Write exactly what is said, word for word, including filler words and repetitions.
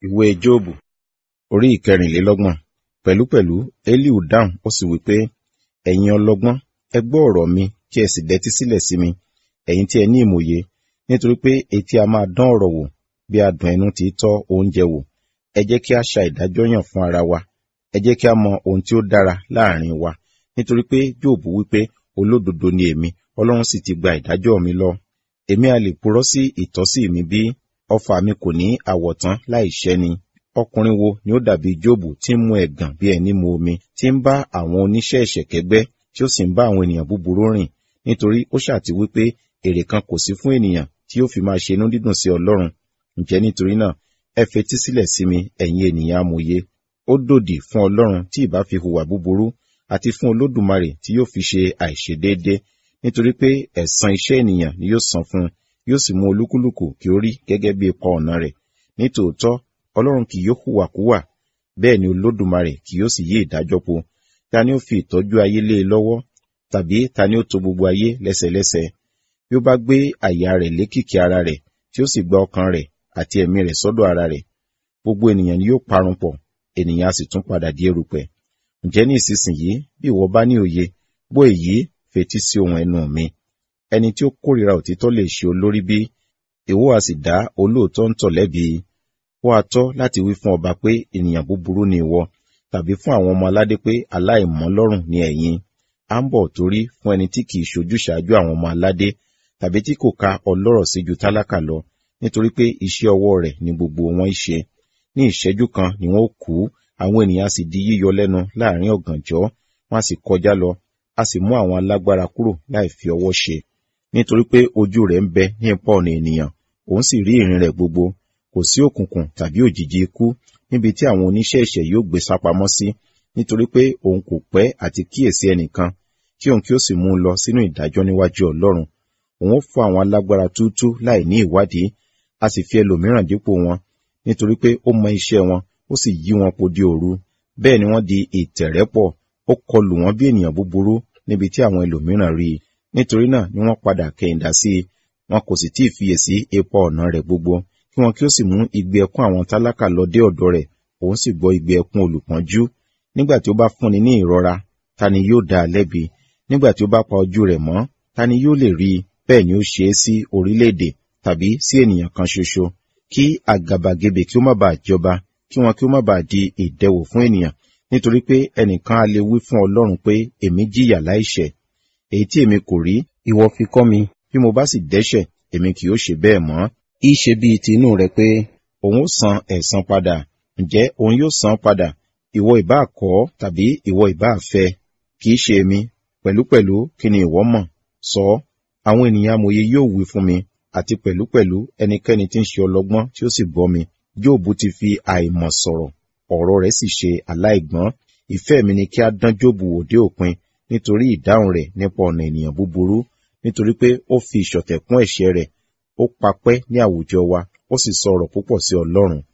Ìwé Jóòbù orí ìkẹrìnlélọ́gbọ̀n. Pẹ̀lúpẹ̀lú Elihu dáhùn ó sì wí pé, ẹ̀yin ọlọ́gbọ́n, ẹ gbọ́ ọ̀rọ̀ mi kí ẹ sì dẹ́tí sílẹ̀ sí mi, ẹ̀yin tí ẹ ní ìmòye, nítorí pé etí a máa dán ọ̀rọ̀ wò bí adùn ẹnu ti tọ́ oúnjẹ wò. Ẹ jẹ́ kí a ṣa ìdájọ́ yàn fún ara wa, ẹ jẹ́ kí a mọ ohun tí ó dára láàrin wa, nítorí pé Jóòbù wí pé olódodo ni èmi, Ọlọ́run sì ti gba ìdájọ́ mi lọ. Èmi a lè purọ́ sí ìtọ́sí mi bí? Ọfà mi kò ní àwọ̀tán láì ṣẹ́ni. Ọkùnrin wo ni ó dàbí Jóòbù tí ń mu ẹ̀gàn bí ẹni mu omi, tí ń bá àwọn oníṣẹ́ ẹ̀ṣẹ̀ kẹ́gbẹ́, tí ó sì ń bá àwọn ènìyàn búburú rìn, nítorí ó ṣàti wí pé èrè kan kò sí fún ènìyàn tí ó fi máa ṣe inú dídùn sí Ọlọ́run. Ǹjẹ́ nítorí náà, ẹ fetí sílẹ̀ sí mi, ẹ̀yin ènìyàn amòye. Ó dòdì fún Ọlọ́run tí ìbá fi hùwà búburú, àti fún Olódùmarè tí yóò fi ṣe àìṣedéédé, nítorí pé ẹ̀san iṣẹ́ ènìyàn ni yóò san fún un, yóò sì mú olúkúlùkù kí ó rí gẹ́gẹ́ bí ipa ọ̀nà rẹ̀. Nítòótọ́, Ọlọ́run kì yóò hùwàkúwà, bẹ́ẹ̀ ni Olódùmarè kì yóò sì yí ìdájọ́ po. Ta ni ó fi ìtọ́jú ayé lé e lọ́wọ́? Tàbí ta ni ó tò gbogbo ayé lẹ́sẹlẹ́sẹ? Bí ó bá gbé àyà rẹ̀ lékìkí ara rẹ̀, tí ó sì gba ọkàn rẹ̀ àti ẹ̀mí rẹ̀ sọ́dọ̀ ara rẹ̀, gbogbo ènìyàn ni yóò parun pọ̀, ènìyàn a sì tún padà di erùpẹ̀. Ǹjẹ́ ní ìsinsìnyí, bí ìwọ bá ní òye, gbọ́ èyí, fetí sí ohùn ẹnu mi. Ẹni tí ó kórìíra òtítọ́ lè ṣe olórí bí? Ìwọ a sì dá olóòótọ́ ń tọ̀ lẹ́bi. Wá tọ́ láti wí fún ọba pé ènìyàn búburú ni ìwọ, tàbí fún àwọn ọmọ aládé pé aláìmọ́lọ́rùn ni ẹ̀yin. À ń bọ̀ torí fún ẹni tí kìí ṣojú ṣáájú àwọn ọmọ aládé, tàbí tí kò ka ọlọ́rọ̀ sí ju tálákà lọ, nítorí pé iṣẹ́ ọwọ́ rẹ̀ ni gbogbo wọn í ṣe. Ní ìṣẹ́jú kan ni wọn ó kú, àwọn ènìyàn a sì di yíyọ lẹ́nu láàrin ọ̀gànjọ́, wọn a sì kọjá lọ, a sì mú àwọn alágbára kúrò láì fi ọwọ́ ṣe. Nítorí pé ojú rẹ̀ ń bẹ ní ipa ọ̀nà ènìyàn, òun sì rí ìrìn rẹ̀ gbogbo. Kò sí òkùnkùn tàbí òjìji ikú níbi tí àwọn oníṣẹ́ ẹ̀ṣẹ̀ yóò gbé sápamọ́ sí, nítorí pé òun kò pẹ́ àti kíyèsí ẹnìkan, kí òun kí ó sì mú un lọ sínú ìdájọ́ níwájú Ọlọ́run. Òun ó fọ́ àwọn alágbára túútúú láì ní ìwádìí, a sì fi ẹlòmíràn dípò wọn, nítorí pé ó mọ iṣẹ́ wọn, ó sì yí wọn po di òru. Bẹ́ẹ̀ ni wọ́n di ìtẹ̀rẹ́pọ̀, ó kọlù wọ́n bí ènìyàn búburú níbi tí àwọn ẹlòmíràn rí i. Nítorí náà ni wọ́n padà kẹ̀yìndà sí i, wọn kò sì tí ì fiyèsí ipa ọ̀nà rẹ̀ gbogbo, kí wọn kí ó sì mú igbe ẹkún àwọn tálákà lọ dé ọ̀dọ̀ rẹ̀, òun sì gbọ́ igbe ẹkún olùpọ́njú. Nígbà tí ó bá fúnni ní ìrora, ta ni yóò dá a lẹ́bi? Nígbà tí ó bá pa ojú rẹ̀ mọ́, ta ni yóò lè rí i? Bẹ́ẹ̀ ni ó ṣe é sí orílẹ̀-èdè tàbí sí ènìyàn kan ṣoṣo, kí àgàbàgebè kí ó má bàa jọba, kí wọn kí ó má bàa di ìdẹwò fún ènìyàn. Nítorí pé ẹnìkan a lè wí fún Ọlọ́run pé, èmi jìyà láìṣẹ̀. Èyí tí èmi kò rí, ìwọ fi kọ́ mi. Bí mo bá sì dẹ́ṣẹ̀, èmi kì yóò ṣe bẹ́ẹ̀ mọ́. Í ṣe bíi ti inú rẹ pé òun ó san ẹ̀san padà. Ǹjẹ́ òun yóò san padà? Ìwọ ìbá kọ̀ tàbí ìwọ ìbá fẹ́, kì í ṣe èmi. Pẹ̀lúpẹ̀lú kí ni ìwọ mọ̀? Sọ, àwọn ènìyàn amòye yóò wí fún mi, àti pẹ̀lúpẹ̀lú ẹnikẹ́ni tí ń ṣe ọlọ́gbọ́n tí ó sì gbọ́ mi. Jóòbù ti fi àìmọ̀ sọ̀rọ̀, ọ̀rọ̀ rẹ̀ sì ṣe aláìgbọ́n. Ìfẹ́ mi ni kí a dán Jóòbù wò dé òpin, nítorí ìdáhùn rẹ̀ nípa ọ̀nà ènìyàn búburú, nítorí pé ó fi ìṣọ̀tẹ̀ kún ẹ̀ṣẹ̀ rẹ̀, ó papẹ́ ní àwùjọ wa, ó sì sọ ọ̀rọ̀ púpọ̀ sí Ọlọ́run.